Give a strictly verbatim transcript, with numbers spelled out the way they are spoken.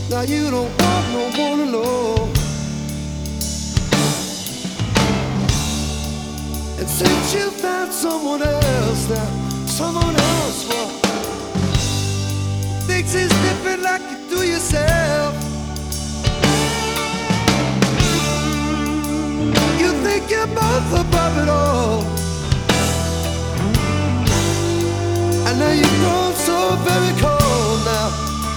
Now you don't want no one to know. And since you found someone else now, someone else, well, things is different like you do yourself. You think you're both about